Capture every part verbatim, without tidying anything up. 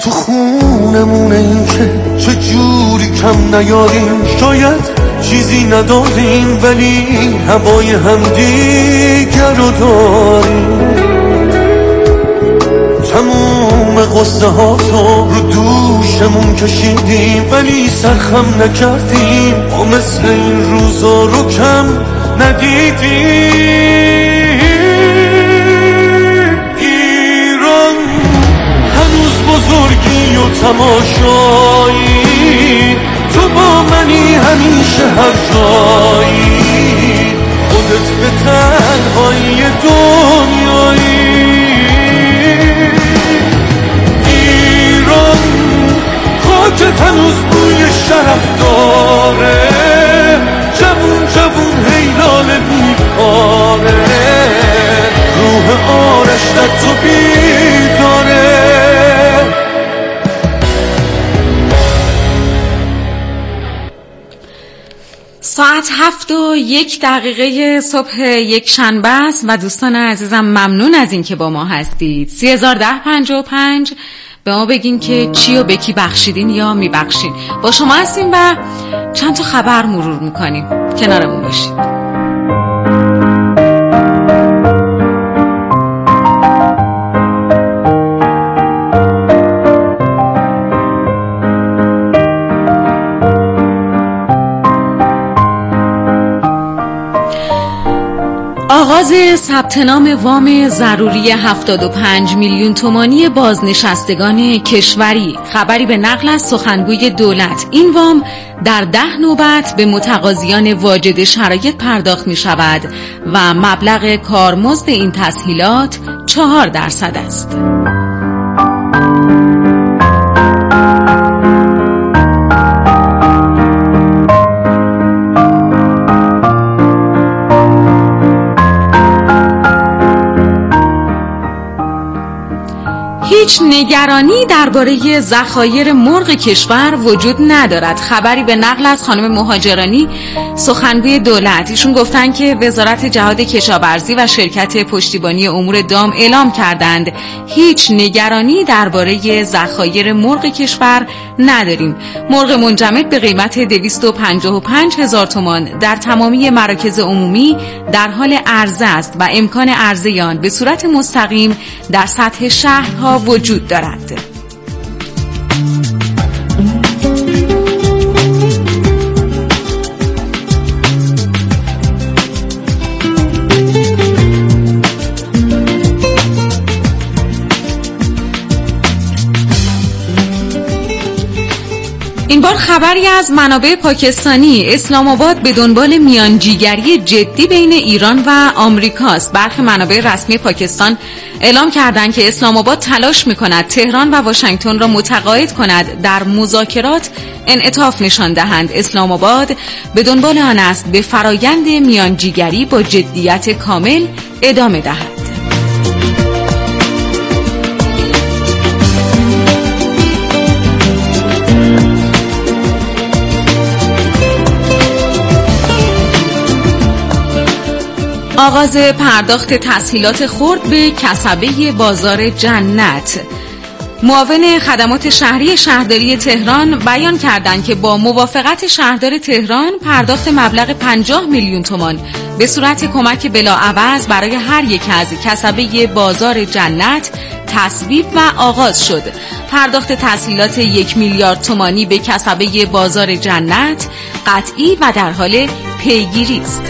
تو خونمونه این که چجوری کم نیاریم، شاید چیزی نداریم ولی هوای همدیگر رو داریم. تموم قصه ها تو رو دوشمون کشیدیم ولی سرخم نکردیم، ما مثل این روزا رو کم ندیدیم. ایران هنوز بزرگی و تماشایی، تو با منی همیشه هر جایی، خودت به تنهایی دنیایی. ایران خاکت هنوز بوی شرف داره، جوون جوون هیلال میپاره، روح آرش در تو بیداره. ساعت هفت و یک دقیقه صبح یک شنبه است و دوستان عزیزم ممنون از این که با ما هستید. سی هزار ده پنجاه و پنج به ما بگین که چی و به کی بخشیدین یا میبخشین. با شما هستیم و چند تا خبر مرور میکنیم، کنارمون باشید. آغاز ثبت نام وام ضروری هفتاد و پنج میلیون تومانی بازنشستگان کشوری. خبری به نقل از سخنگوی دولت. این وام در ده نوبت به متقاضیان واجد شرایط پرداخت می شود و مبلغ کارمزد این تسهیلات چهار درصد است. هیچ نگرانی درباره ذخایر مرغ کشور وجود ندارد. خبری به نقل از خانم مهاجرانی سخنگوی دولت. ایشون گفتن که وزارت جهاد کشاورزی و شرکت پشتیبانی امور دام اعلام کردند هیچ نگرانی درباره ذخایر مرغ کشور نداریم. مرغ منجمد به قیمت دویست و پنجاه و پنج هزار تومان در تمامی مراکز عمومی در حال عرضه است و امکان عرضه آن به صورت مستقیم در سطح شهرها وجود دارد. این بار خبری از منابع پاکستانی. اسلام آباد به دنبال میانجیگری جدی بین ایران و آمریکاست. برخی منابع رسمی پاکستان اعلام کردند که اسلام آباد تلاش می‌کند تهران و واشنگتن را متقاعد کند در مذاکرات انعطاف نشان دهند. اسلام آباد به دنبال آن است به فرایند میانجیگری با جدیت کامل ادامه دهد. آغاز پرداخت تسهیلات خرد به کسبه بازار جنت. معاون خدمات شهری شهرداری تهران بیان کردند که با موافقت شهردار تهران پرداخت مبلغ پنجاه میلیون تومان به صورت کمک بلاعوض برای هر یک از کسبه بازار جنت تصویب و آغاز شد. پرداخت تسهیلات یک میلیارد تومانی به کسبه بازار جنت قطعی و در حال پیگیری است.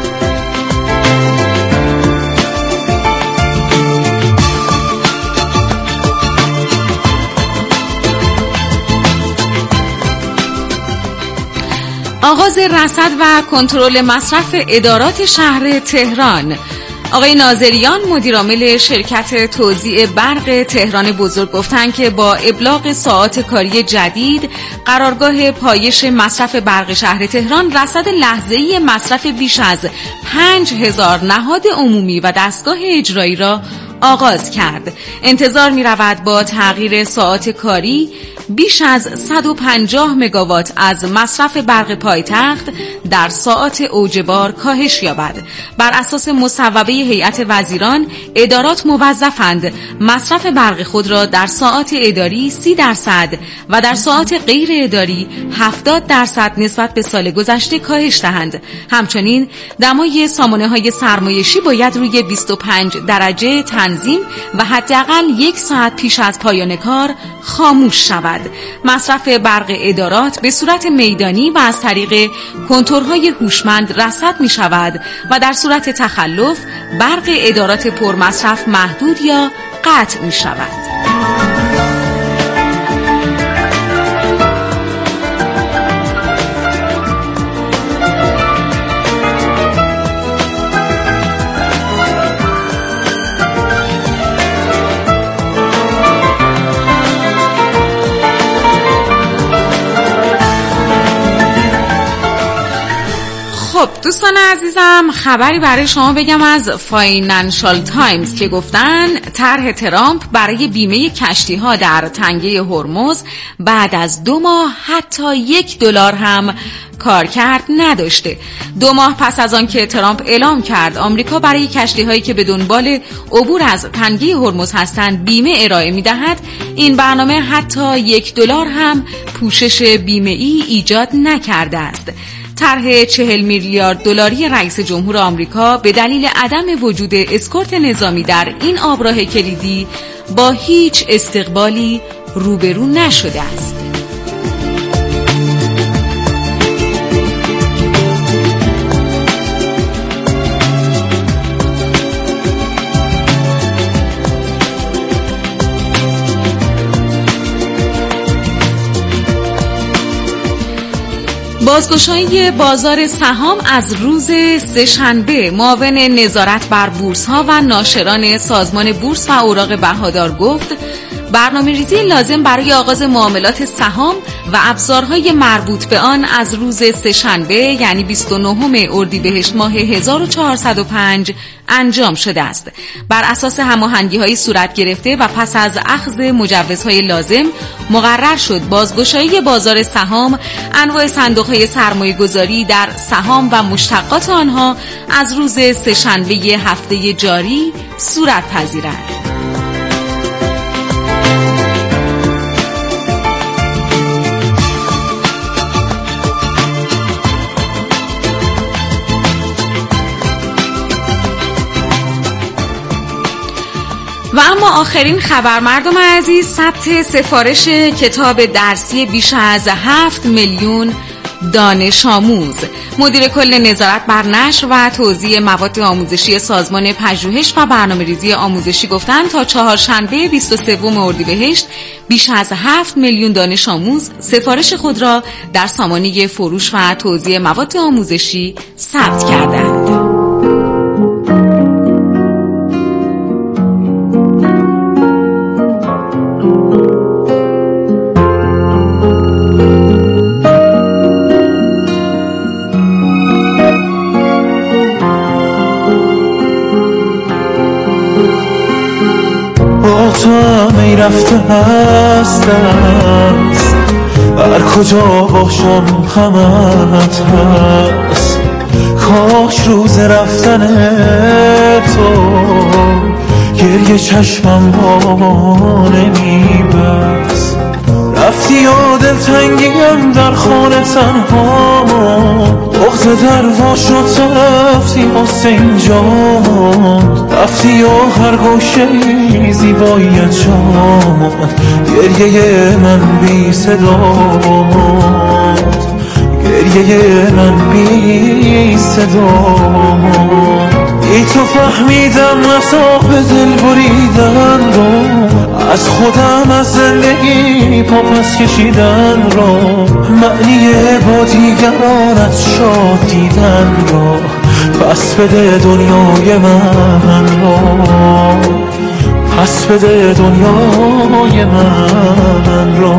آغاز رصد و کنترل مصرف ادارات شهر تهران. آقای ناظریان مدیرعامل شرکت توزیع برق تهران بزرگ گفتند که با ابلاغ ساعات کاری جدید قرارگاه پایش مصرف برق شهر تهران رصد لحظه‌ای مصرف بیش از پنج هزار نهاد عمومی و دستگاه اجرایی را آغاز کرد. انتظار می رود با تغییر ساعات کاری بیش از صد و پنجاه مگاوات از مصرف برق پایتخت در ساعات اوج بار کاهش یابد. بر اساس مصوبه هیئت وزیران، ادارات موظفند مصرف برق خود را در ساعات اداری سی درصد و در ساعات غیر اداری هفتاد درصد نسبت به سال گذشته کاهش دهند. همچنین دمای سامانه‌های سرمایشی باید روی بیست و پنج درجه تنظیم و حداقل یک ساعت پیش از پایان کار خاموش شود. مصرف برق ادارات به صورت میدانی و از طریق کنتورهای هوشمند رصد می شود و در صورت تخلف برق ادارات پرمصرف محدود یا قطع می شود. خب دوستان عزیزم، خبری برای شما بگم از فاینانشال تایمز که گفتن طرح ترامپ برای بیمه کشتی ها در تنگه هرمز بعد از دو ماه حتی یک دلار هم کارکرد نداشته. دو ماه پس از آن که ترامپ اعلام کرد آمریکا برای کشتی هایی که به دنبال عبور از تنگه هرمز هستند بیمه ارائه می دهد، این برنامه حتی یک دلار هم پوشش بیمه ای ایجاد نکرده است. طرح چهل میلیارد دلاری رئیس جمهور آمریکا به دلیل عدم وجود اسکورت نظامی در این آبراه کلیدی با هیچ استقبالی روبرو نشده است. بازگشایی بازار سهام از روز سه‌شنبه. معاون نظارت بر بورس‌ها و ناشران سازمان بورس و اوراق بهادار گفت برنامه‌ریزی لازم برای آغاز معاملات سهام و ابزارهای مربوط به آن از روز سه‌شنبه یعنی بیست و نهم اردیبهشت ماه هزار و چهارصد و پنج انجام شده است. بر اساس هماهنگی‌های صورت گرفته و پس از اخذ مجوزهای لازم مقرر شد بازگشایی بازار سهام، انواع صندوق‌های سرمایه‌گذاری در سهام و مشتقات آنها از روز سه‌شنبه هفته جاری صورت پذیرد. و اما آخرین خبر مردم عزیز، ثبت سفارش کتاب درسی بیش از هفت میلیون دانش آموز. مدیر کل نظارت بر نشر و توزیع مواد آموزشی سازمان پژوهش و برنامه‌ریزی آموزشی گفتند تا چهارشنبه بیست و سوم اردیبهشت بیش از هفت میلیون دانش آموز سفارش خود را در سامانه فروش و توزیع مواد آموزشی ثبت کردند. رفته هستم هر کجا باشم همت هست. کاش روز رفتن تو گریه چشمم با نمیبست. رفتی و دلتنگیم در خانه تنها بغض دروا شد تو رفتی حسین جان. رفتی و هر گوشه زیباییت شد گریه من بی صدا ماند. گریه من بی صدا ماند. ای تو فهمیدم مساق به دل بریدن رو، از خودم از زندگی پا پس کشیدن رو، معنی با دیگرانت شاد دیدن رو. پس بده دنیای من رو، پس بده دنیای من رو.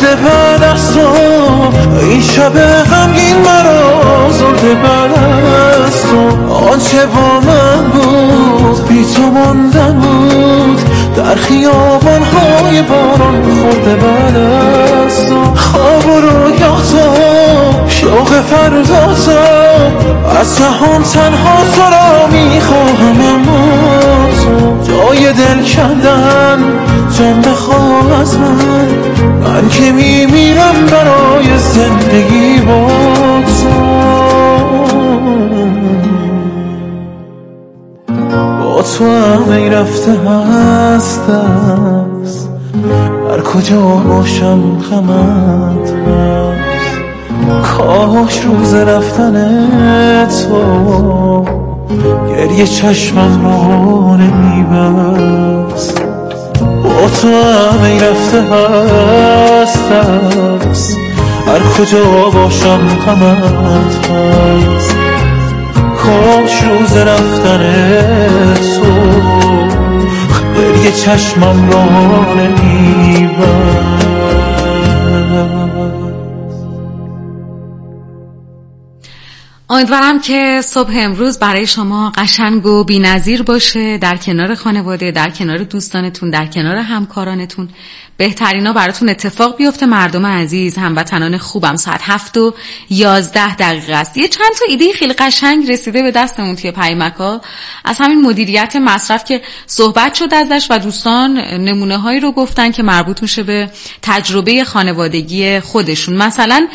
بعد از تو این شب غمگین مرا زرده بعد از تو آنچه با من بود بی تو مانده بود در خیابان‌های باران خورده بعد از تو خواب و رویاتو شوق فرداتو از جهان تنها تو را میخواهم اما تو جای دل کندن جان بخواه از من من که میمیرم برای زندگی با تو با تو همه رفته هست است هر کجا باشم غمت هست کاش روز رفتن تو گریه چشمم رو نمیبست با تو همه رفته هست است هر کجا باشم غمت هست کاش روز رفتن تو گریه چشمم را نمیبست. امیدوارم که صبح امروز برای شما قشنگ و بی‌نظیر باشه، در کنار خانواده، در کنار دوستانتون، در کنار همکارانتون بهترینا براتون اتفاق بیفته. مردم عزیز، هموطنان خوبم، ساعت هفت و یازده دقیقه است. یه چند تا ایده خیلی قشنگ رسیده به دستمون توی پیامک‌ها از همین مدیریت مصرف که صحبت شد ازش و دوستان نمونه هایی رو گفتن که مربوط میشه به تجربه خانوادگی خودشون. مثلا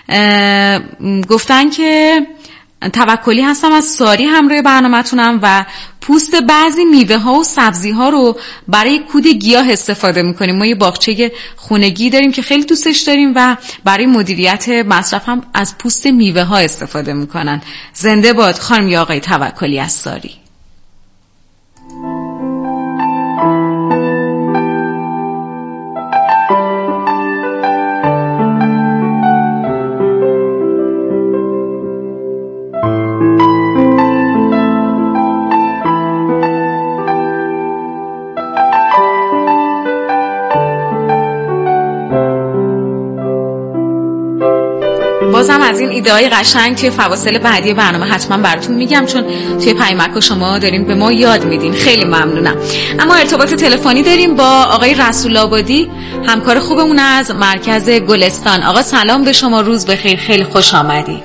گفتن که توکلی هستم از ساری همراه برنامه‌تونم و پوست بعضی میوه ها و سبزی ها رو برای کود گیاه استفاده میکنیم. ما یه باغچه خونگی داریم که خیلی دوستش داریم و برای مدیریت مصرف هم از پوست میوه ها استفاده میکنن. زنده باد خانم یا آقای توکلی از ساری. بازم از این ایده های قشنگ توی فواصل بعدی برنامه حتما براتون میگم، چون توی پیامک شما دارین به ما یاد میدین. خیلی ممنونم. اما ارتباط تلفنی داریم با آقای رسول آبادی، همکار خوبمون از مرکز گلستان. آقا سلام به شما، روز بخیر، خیلی خوش آمدی.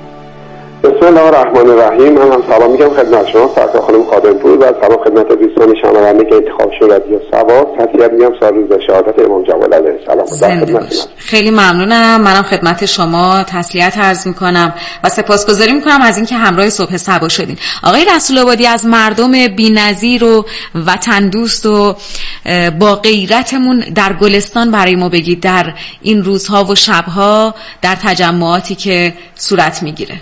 بسم الله الرحمن الرحیم. من هم سلام میگم خدمت شما فردا خانم خادمپور و سلام خدمت دوستان شنونده که انتخاب شد رادیو سوا. تحیت میگم سال روز شهادت امام جواد علیه السلام. زنده باش. خیلی ممنونم. منم خدمت شما تسلیت عرض میکنم و سپاسگزاری میکنم از اینکه همراه صبح صبا شدین. آقای رسول آبادی، از مردم بی‌نظیر و وطن دوست و با غیرتمون در گلستان برای ما بگید در این روزها و شبها در تجمعاتی که صورت میگیره.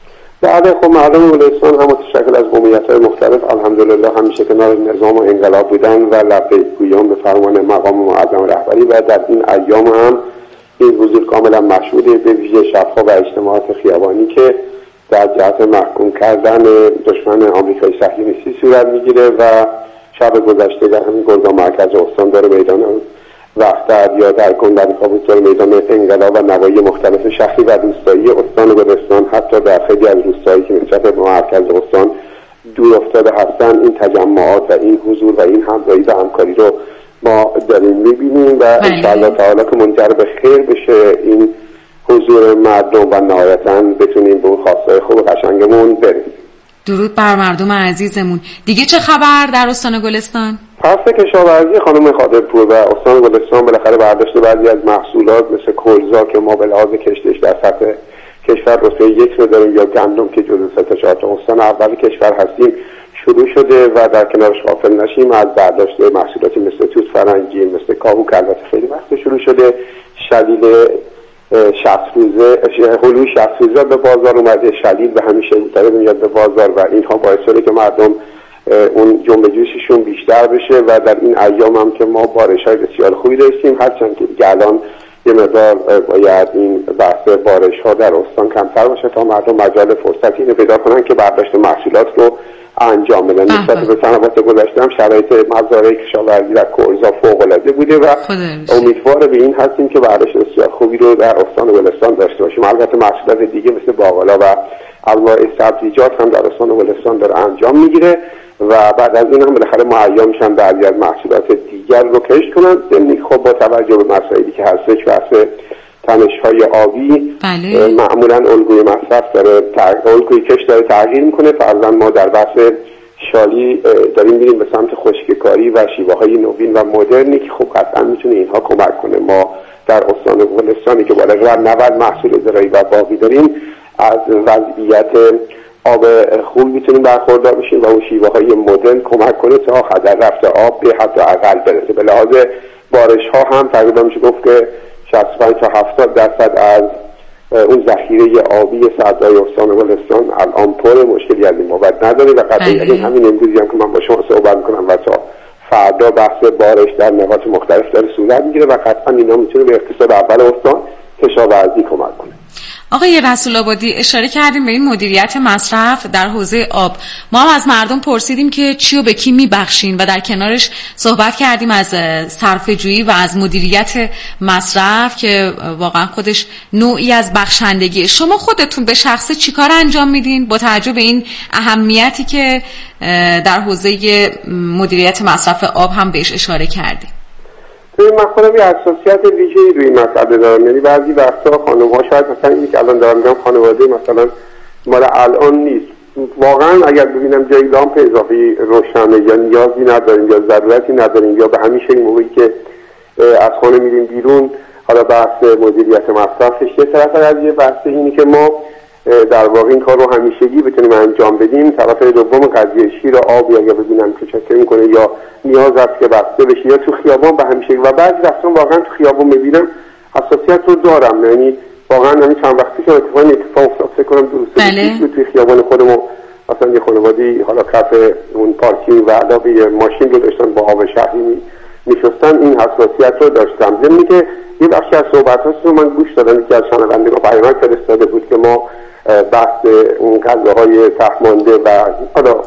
بله، خب مردم گلستان هم متشکل از قومیت‌های مختلف الحمدلله همیشه کنار نظام و انقلاب بودن و لبیک گویان به فرمان مقام معظم رهبری و در این ایام هم این حضور کاملا مشهوده، به ویژه شب‌ها و اجتماعات خیابانی که در جهت محکوم کردن دشمن آمریکای صهیونیستی صورت میگیره و شب گذشته در همین گرگان مرکز استان داره میدان وقتر یا در گندرکابوس داره میدان انقلاب و نواحی مختلف شهری و روستایی استان گلستان، حتی در خیلی از روستایی که نسبت به مرکز استان دور افتاده هستن، این تجمعات و این حضور و این همراهی و همکاری رو ما داریم میبینیم و انشاءالله تعالی که منجر به خیر بشه این حضور مردم و نهایتاً بتونیم به اون خواستای خوب قشنگمون بریم. درود بر مردم عزیزمون. دیگه چه خبر در استان گلستان؟ فصل کشاورزی خانم خادمپور و استان گلستان بالاخره برداشت بعضی از محصولات مثل کلزا که ما به لحاظ کشتش در سطح کشور رتبه یک رو داریم یا گندم که جزو سه تا چهار تا استان اول کشور هستیم شروع شده و در کنارش غافل نشیم از برداشت محصولاتی مثل توت فرنگی، مثل کاهو که البته خیلی وقت شروع شده، شلیل شصت روزه هلوی شصت روزه به بازار اومده، شلیل به همیشه داره میاد به بازار و اینها باعث شده که مردم اون جنبه جوششون بیشتر بشه و در این ایام هم که ما بارش‌های بسیار خوبی داشتیم، هرچند که دیگه الان یه مقدار باید این بحث بارش‌ها در استان کمتر باشه تا مردم مجال فرصتی اینو پیدا کنن که برداشت محصولات رو انجام بدن. نسبت به سنوات گذشته هم شرایط مزارع کشاورزی در کرزا فوق‌العاده بوده و امیدوار به این هستیم که برداشت بسیار خوبی رو در استان ولستان داشته باشیم. البته محصولات دیگه مثل باقلا و انواع سبزیجات هم در استان ولستان داره انجام میگیره و بعد از این هم بالاخره مهیا میشن بعضی از محصولات دیگر رو کشت کنن. ضمن خب با توجه به مسائلی که هستش بحث تنش‌های آبی بله. معمولا الگوی مصرف داره تغ... الگوی کشت داره تغییر میکنه. فرضاً ما در بحث شالی داریم میریم به سمت خشککاری و شیوه‌های نوین و مدرنی که خب قطعا میتونه اینها کمک کنه. ما در استان ولستانی که بالغ بر نود محصول زراعی و باغی داریم از وضعیت آب خوب میتونیم برخوردار بشیم و اون شیوه‌های مدرن کمک کنه تا هدر رفت آب به حد اقل برسه. به لحاظ بارش ها هم تقریبا میشه گفت که شصت و پنج تا هفتاد درصد از اون ذخیره آبی صحرای استان ولستان الان پر، مشکلی از این بابت نداره و قطعا همین امروزی هم که من با شما صحبت میکنم و تا فردا بحث بارش در نقاط مختلف داره صورت میگیره و قطعا اینا میتونه به اقتصاد اول استان کشاورزی کمک کنه. آقای رسول آبادی اشاره کردیم به این مدیریت مصرف در حوزه آب. ما هم از مردم پرسیدیم که چی و به کی میبخشین و در کنارش صحبت کردیم از صرفه‌جویی و از مدیریت مصرف که واقعا خودش نوعی از بخشندگی. شما خودتون به شخصه چی کار انجام میدین با توجه به این اهمیتی که در حوزه مدیریت مصرف آب هم بهش اشاره کردیم؟ من خودم یه حساسیت ویژه‌ای روی این مسئله دارم. یعنی بعضی وقتا خانم‌ها شاید مثلا اینی که الان دارم میگم خانواده مثلا مال الان نیست، واقعا اگر ببینم جای لامپ اضافی روشنه یا نیازی نداریم یا ضرورتی نداریم یا به همیشه این موقعی که از خانه میریم بیرون، حالا بحث مدیریت مصرفش یه طرف از یه بحث اینی که ما در واقع این کار رو همیشگی بتونیم انجام بدیم. طرف دوم قضیه شیر آب یا ببینم که چکه میکنه یا نیاز است که بسته بشه یا تو خیابان به همیشگی و بعضی وقتا واقعا تو خیابان میبینم حساسیت رو دارم. یعنی واقعا همین چند وقتی که اتفاقا اتفاق افتاد فکر کنم درسته توی خیابان خودمون مثلا یه خانواده‌ای حالا کف اون پارکینگ و علاوه ماشین رو داشتن با آب شهری میشستن، این حساسیت رو داشتم. ضمن که یه بخشی از صحبت‌هاش رو من گوش دادم که از شنوندگان پیام فرستاده بود که ما بحث اون غذاهای ته‌مانده و حالا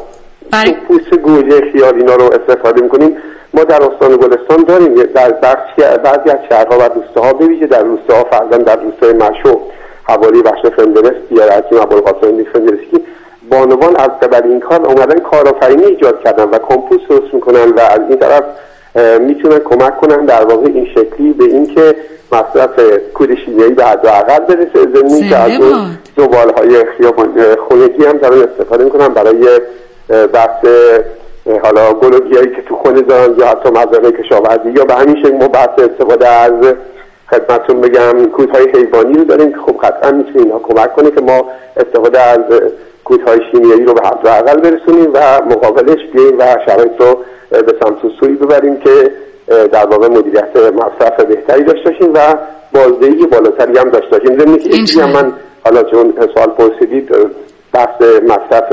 پوست گوجه خیار اینا رو استفاده می‌کنیم. ما در استان گلستان داریم در بعضی از شهرها و روستاها، به ویژه در روستاها فرضاً در روستای مشو حوالی بخش فندرست یا حکیم ابوالقاسم فندرستی بانوان از قبل این کار اومدن کارآفرینی ایجاد کردن و کمپوست درست می‌کنن و از این طرف میتونن کمک کنن در واقع این شکلی به این که مصرف کود شیمیایی به حد اقل برسه. ضمن که از اون زبالهای خیابان خونگی هم دارن استفاده میکنن برای بحث حالا گلوگیایی که تو خونه دارن یا حتی مزارع کشاورزی یا به همین شکل ما بحث استفاده از خدمتتون بگم کودهای حیوانی رو داریم که خب قطعا میتونه اینا کمک کنه که ما استفاده از کودهای شیمیایی رو به حد اقل برسونیم و مقابلش بیاییم و شرایط رو به سمت سوی ببریم که در واقع مدیریت مصرف بهتری داشته باشیم و بازدهی بالاتری هم داشته باشیم. ضمن که من حالا چون سوال پرسیدید بحث مصرف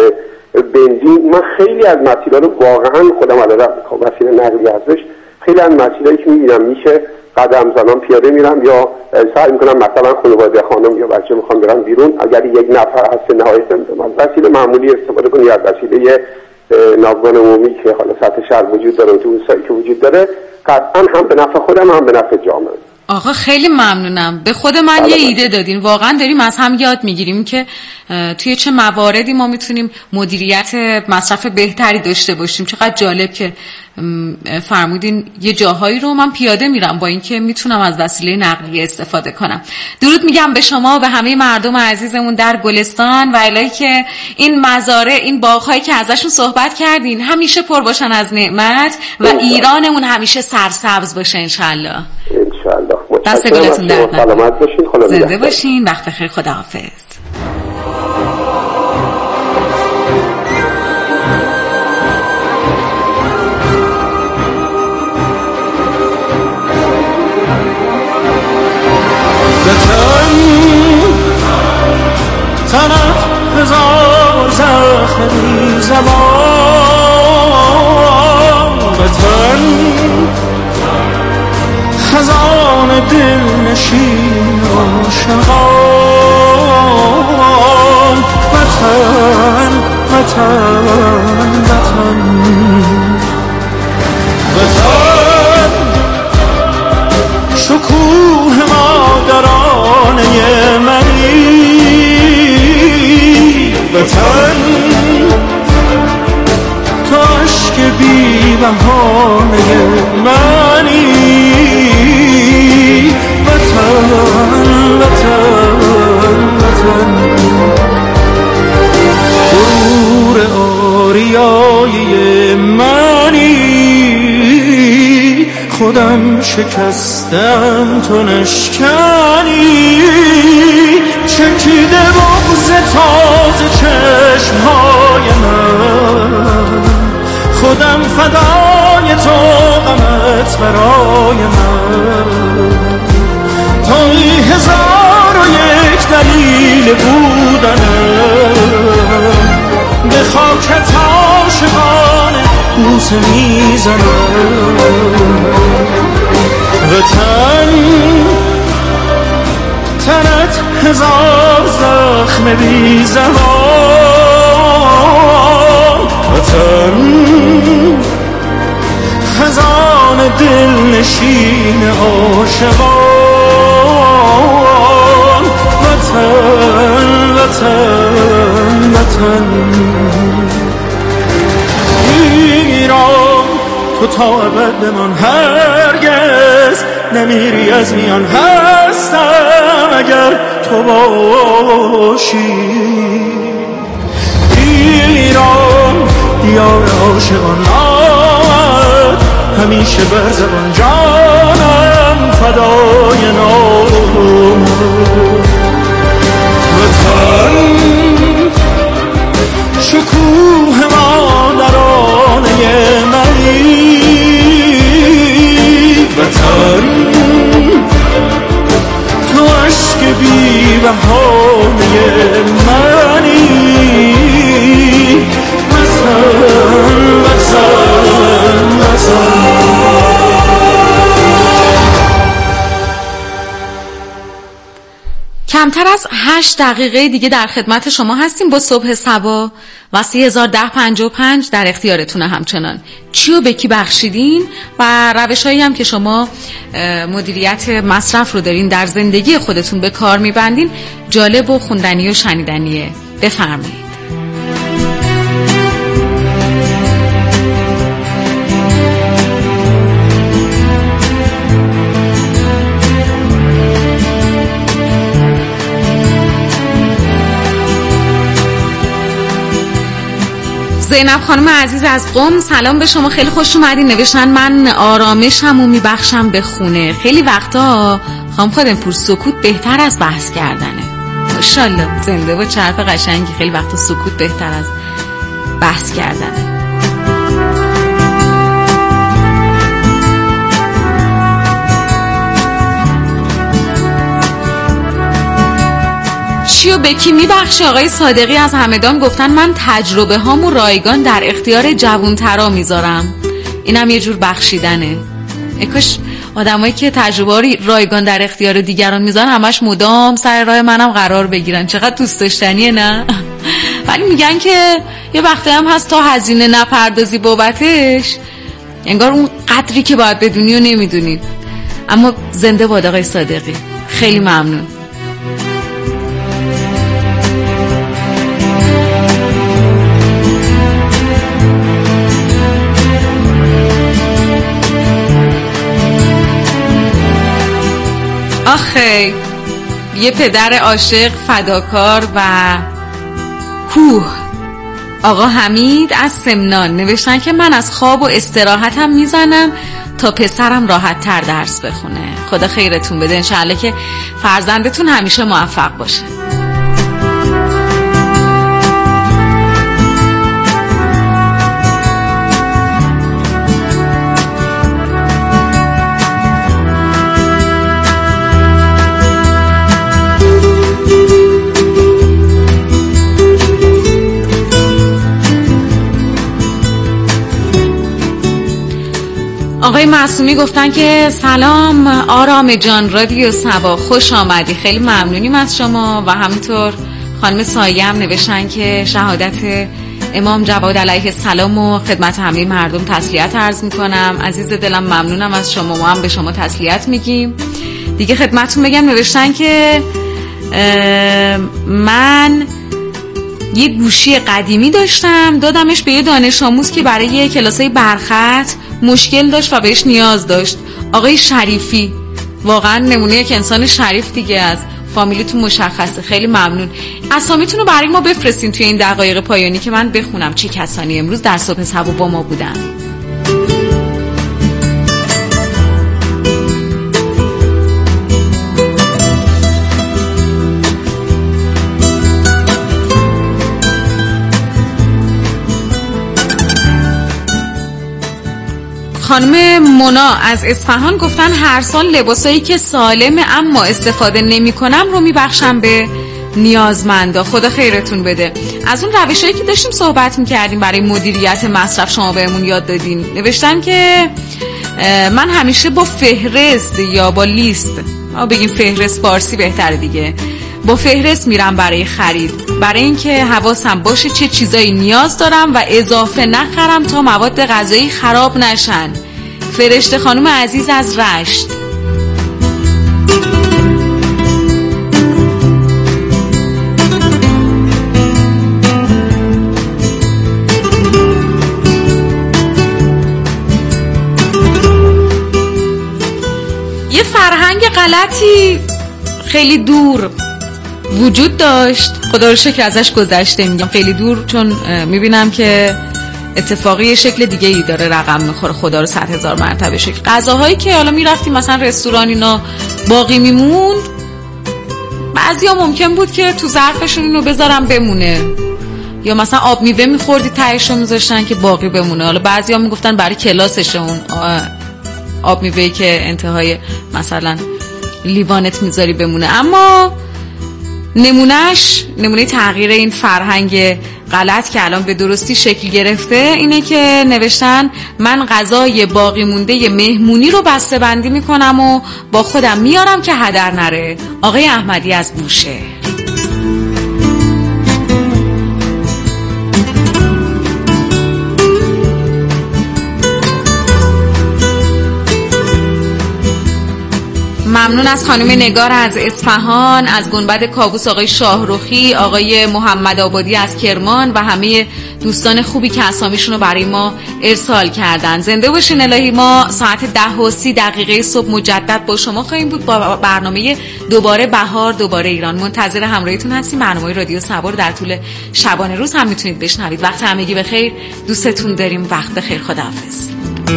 بنزین، من خیلی از مسیرها رو واقعا خودم علاوه مسیر نقلی هستش، خیلی از مسیرهایی که میبینم میشه قدم زنان پیاده میرم یا سعی میکنم مثلا خانواده خانم یا بچه میخوام برم بیرون، اگر یک نفر هست نهایتا از وسیله معمولی استفاده کنی یا وسیله ناوگان عمومی که حالا سطح شهر وجود داره و تو اون سایی که وجود داره، قطعا هم به نفع خودم هم به نفع جامعه. آقا خیلی ممنونم، به خود من یه ایده دادین. واقعا داریم از هم یاد میگیریم که توی چه مواردی ما میتونیم مدیریت مصرف بهتری داشته باشیم. چقدر جالب که فرمودین یه جاهایی رو من پیاده میرم با اینکه میتونم از وسیله نقلیه استفاده کنم. درود میگم به شما و به همه مردم عزیزمون در گلستان و الهی که این مزارع، این باغ‌هایی که ازشون صحبت کردین همیشه پر باشن از نعمت و ایرانمون همیشه سرسبز باشه انشالله. انشالله. دست گلتون درد نکنه. سلامت باشین. خدا زنده باشین. وقت بخیر. خداحافظ. تنت هزار زخمی زمان بتن خزان دل نشین و شغال بتن بتن شکوه مادرانه منی وطن، تو عشق بی بهانه منی وطن وطن وطن، غرور آریایی منی، خودم شکستم تو نشکنی، چکیده بغض تازه چشمهای من، خودم فدای تو غمت برای من، تایی هزار و یک دلیل بودنم، به خاکت عاشقانه بوسه میزنم وطن، تنت هزار زخم بی زمان، وطن خزان دل نشین عاشقان، وطن وطن وطن ایران، تو تا ابد بمان، هرگز نمیری از میان، هستم اگر تو باشی. ایران دیار عاشقان، آمد همیشه بر زبان، جانم فدای نام وطن، شکوه مادرانه منی وطن، تو عشق بی بهانه منی وطن وطن وطن. کمتر از هشت دقیقه دیگه در خدمت شما هستیم با صبح صبا و سی هزار ده پنجاه و پنج در اختیارتونه. همچنان چی و به کی بخشیدین و روش هایی هم که شما مدیریت مصرف رو دارین در زندگی خودتون به کار میبندین جالب و خوندنی و شنیدنیه. بفرمایید. زینب خانم عزیز از قم، سلام به شما، خیلی خوش اومدین. نوشتن من آرامشمو میبخشم به خونه. خیلی وقتا خانم خادم‌پور سکوت بهتر از بحث کردنه. ماشاءالله، زنده و چرف قشنگی. خیلی وقتا سکوت بهتر از بحث کردنه. چی و به کی میبخشی؟ آقای صادقی از همدان گفتن من تجربه هامو رایگان در اختیار جوانترا میذارم. اینم یه جور بخشیدنه. اکاش آدمایی که تجربه رایگان در اختیار دیگران میذارن همش مدام سر راه منم قرار بگیرن. چقدر دوست داشتنیه نه؟ ولی میگن که یه وقتی هم هست تا هزینه نپردازی بابتش انگار اون قدری که باید بدونی و نمیدونی. اما زنده باد آقای صادقی، خیلی ممنون. آخه یه پدر عاشق، فداکار و کوه، آقا حمید از سمنان نوشتن که من از خواب و استراحتم میزنم تا پسرم راحت تر درس بخونه. خدا خیرتون بده، انشالله که فرزندتون همیشه موفق باشه. آقای معصومی گفتن که سلام آرام جان، رادیو صبا خوش آمدی. خیلی ممنونیم از شما. و همینطور خانم سایه هم نوشتن که شهادت امام جواد علیه السلام و خدمت همه مردم تسلیت عرض میکنم. عزیز دلم ممنونم از شما، ما هم به شما تسلیت میگیم. دیگه خدمتتون بگم نوشتن که من یه گوشی قدیمی داشتم، دادمش به یه دانش آموز که برای یه کلاسای برخط مشکل داشت و بهش نیاز داشت. آقای شریفی، واقعا نمونه یک انسان شریف دیگه، از فامیلیتون مشخصه. خیلی ممنون. اسامیتون رو برای ما بفرستین توی این دقایق پایانی که من بخونم چه کسانی امروز در صبح صبا با ما بودن. خانم مونا از اصفهان گفتن هر سال لباسایی که سالمه اما استفاده نمی کنم رو میبخشم به نیازمندا. خدا خیرتون بده. از اون روشایی که داشتیم صحبت میکردیم برای مدیریت مصرف شما بهمون یاد دادین. نوشتن که من همیشه با فهرست یا با لیست، ما بگیم فهرست فارسی بهتره دیگه، با فهرست میرم برای خرید، برای اینکه حواسم باشه چه چیزایی نیاز دارم و اضافه نخرم تا مواد غذایی خراب نشن. فرشته خانم عزیز از رشت. یه فرهنگ غلطی خیلی دور وجود داشت، خدا رو شکر ازش گذشته. میگم خیلی دور چون میبینم که اتفاقی شکل دیگه ای داره رقم میخوره. خدا رو صد هزار مرتبه شکر. غذاهایی که حالا میرفتیم مثلا رستوران اینا باقی میموند، بعضیا ممکن بود که تو ظرفشون اینو بذارم بمونه، یا مثلا آب میوه میخوردی تهش رو میذاشتن که باقی بمونه. حالا بعضیا میگفتن برای کلاسش اون آب میوهی که انتهای مثلا لیوانت میذاری بمونه. اما نمونهش، نمونه تغییر این فرهنگ غلط که الان به درستی شکل گرفته اینه که نوشتن من غذای باقی مونده مهمونی رو بسته بندی میکنم و با خودم میارم که هدر نره. آقای احمدی از بوشه. ممنون از خانم نگار از اصفهان، از گنبد کاووس آقای شاهرخی، آقای محمد آبادی از کرمان و همه دوستان خوبی که اسامیشون رو برای ما ارسال کردن. زنده باشین الهی. ما ساعت ده و سی دقیقه صبح مجدد با شما خواهیم بود با برنامه دوباره بهار دوباره ایران. منتظر همراهیتون هستیم. برنامه رادیو صبا رو در طول شبانه روز هم میتونید بشنوید. وقت همگی بخیر. دوستتون داریم. وقت بخیر. خداحافظ.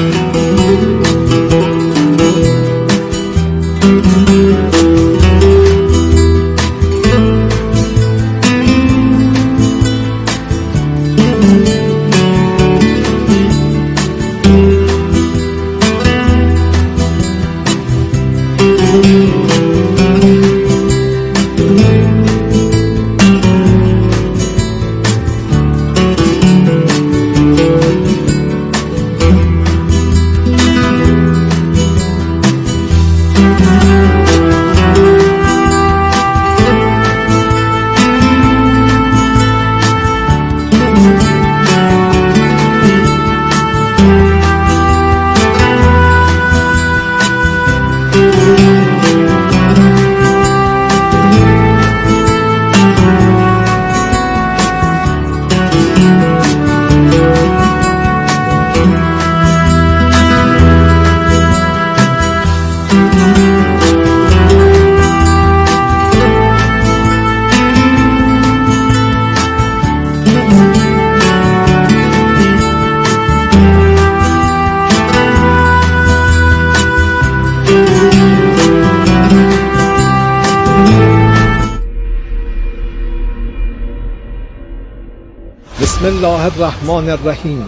بسم الله الرحمن الرحیم.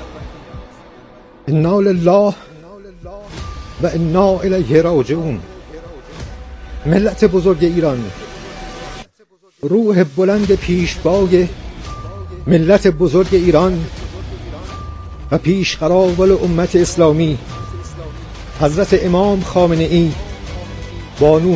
انا لله و انا الیه راجعون. ملت بزرگ ایران، روح بلند پیشوای ملت بزرگ ایران و پیشقراول امت اسلامی حضرت امام خامنه ای بانو